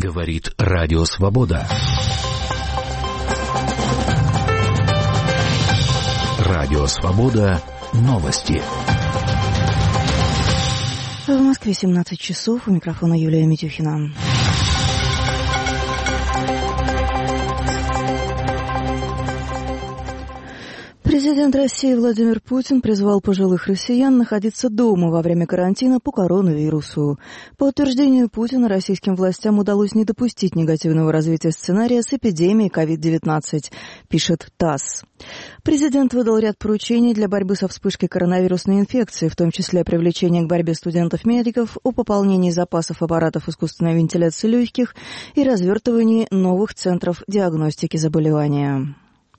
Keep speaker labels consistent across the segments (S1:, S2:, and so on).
S1: Говорит Радио Свобода. Радио Свобода. Новости.
S2: В Москве 17 часов. У микрофона Юлия Митюхина. Президент России Владимир Путин призвал пожилых россиян находиться дома во время карантина по коронавирусу. По утверждению Путина, российским властям удалось не допустить негативного развития сценария с эпидемией COVID-19, пишет ТАСС. Президент выдал ряд поручений для борьбы со вспышкой коронавирусной инфекции, в том числе привлечение к борьбе студентов-медиков, о пополнении запасов аппаратов искусственной вентиляции легких и развертывании новых центров диагностики заболевания.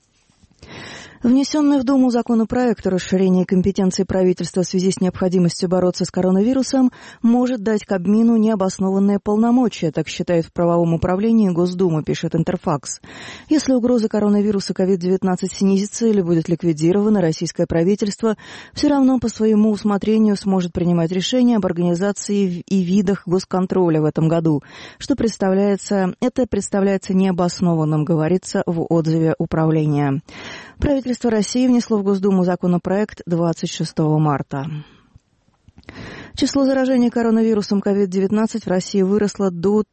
S2: Внесенный в Думу законопроект о расширении компетенций правительства в связи с необходимостью бороться с коронавирусом может дать Кабмину необоснованные полномочия, так считает в правовом управлении Госдумы, пишет Интерфакс. Если угроза коронавируса COVID-19 снизится или будет ликвидирована, российское правительство все равно по своему усмотрению сможет принимать решения об организации и видах госконтроля в этом году, это представляется необоснованным, говорится в отзыве управления. Правительство России внесло в Госдуму законопроект 26 марта. Число заражений коронавирусом COVID-19 в России выросло до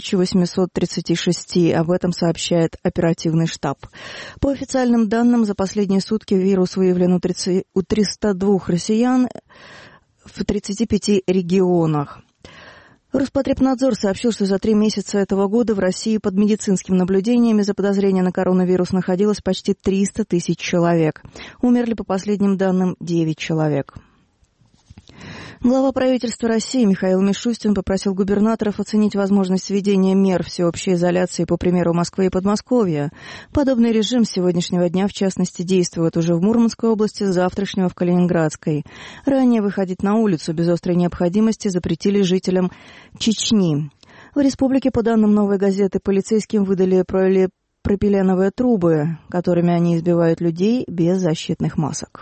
S2: 1836. Об этом сообщает оперативный штаб. По официальным данным, за последние сутки вирус выявлен у 302 россиян в 35 регионах. Роспотребнадзор сообщил, что за 3 месяца этого года в России под медицинским наблюдением из-за подозрения на коронавирус находилось почти 300 тысяч человек. Умерли, по последним данным, 9 человек. Глава правительства России Михаил Мишустин попросил губернаторов оценить возможность введения мер всеобщей изоляции по примеру Москвы и Подмосковья. Подобный режим с сегодняшнего дня, в частности, действует уже в Мурманской области, с завтрашнего в Калининградской. Ранее выходить на улицу без острой необходимости запретили жителям Чечни. В республике, по данным «Новой газеты», полицейским выдали пропиленовые трубы, которыми они избивают людей без защитных масок.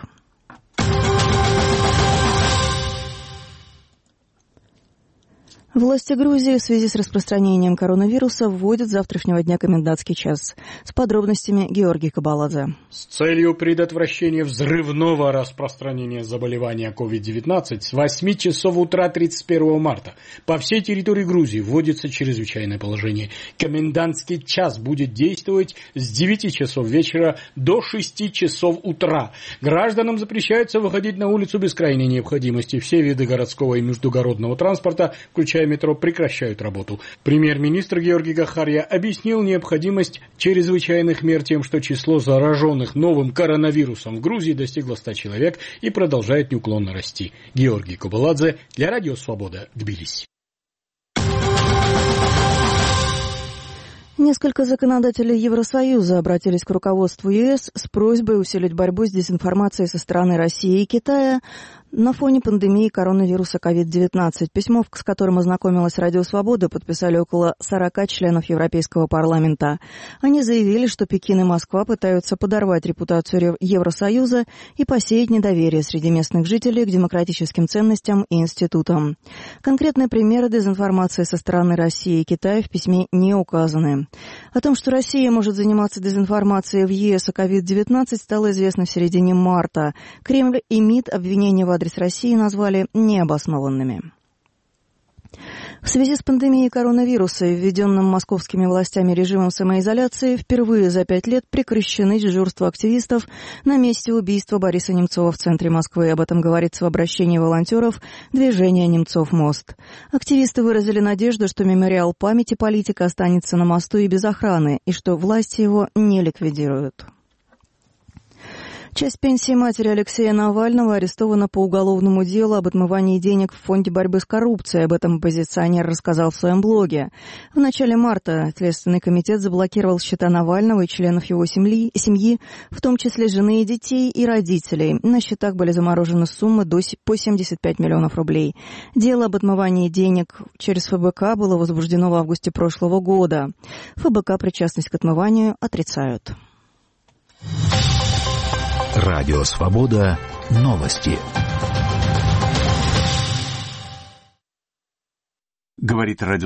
S2: Власти Грузии в связи с распространением коронавируса вводят с завтрашнего дня комендантский час. С подробностями Георгий Кабаладзе.
S3: С целью предотвращения взрывного распространения заболевания COVID-19 с 8 часов утра 31 марта по всей территории Грузии вводится чрезвычайное положение. Комендантский час будет действовать с 9 часов вечера до 6 часов утра. Гражданам запрещается выходить на улицу без крайней необходимости. Все виды городского и междугородного транспорта, включая метро, прекращают работу. Премьер-министр Георгий Гахария объяснил необходимость чрезвычайных мер тем, что число зараженных новым коронавирусом в Грузии достигло 100 человек и продолжает неуклонно расти. Георгий Кабаладзе для Радио Свобода, Тбилиси.
S2: Несколько законодателей Евросоюза обратились к руководству ЕС с просьбой усилить борьбу с дезинформацией со стороны России и Китая на фоне пандемии коронавируса COVID-19. Письмо, с которым ознакомилась Радио Свобода, подписали около 40 членов Европейского парламента. Они заявили, что Пекин и Москва пытаются подорвать репутацию Евросоюза и посеять недоверие среди местных жителей к демократическим ценностям и институтам. Конкретные примеры дезинформации со стороны России и Китая в письме не указаны. О том, что Россия может заниматься дезинформацией в ЕС о COVID-19, стало известно в середине марта. Кремль и МИД обвинения в адрес России назвали необоснованными. В связи с пандемией коронавируса и введенным московскими властями режимом самоизоляции впервые за 5 лет прекращены дежурства активистов на месте убийства Бориса Немцова в центре Москвы. Об этом говорится в обращении волонтеров движения «Немцов мост». Активисты выразили надежду, что мемориал памяти политика останется на мосту и без охраны, и что власти его не ликвидируют. Часть пенсии матери Алексея Навального арестована по уголовному делу об отмывании денег в фонде борьбы с коррупцией. Об этом оппозиционер рассказал в своем блоге. В начале марта Следственный комитет заблокировал счета Навального и членов его семьи, в том числе жены и детей, и родителей. На счетах были заморожены суммы по 75 миллионов рублей. Дело об отмывании денег через ФБК было возбуждено в августе прошлого года. ФБК причастность к отмыванию отрицают.
S1: Радио Свобода. Новости.
S4: Говорит радио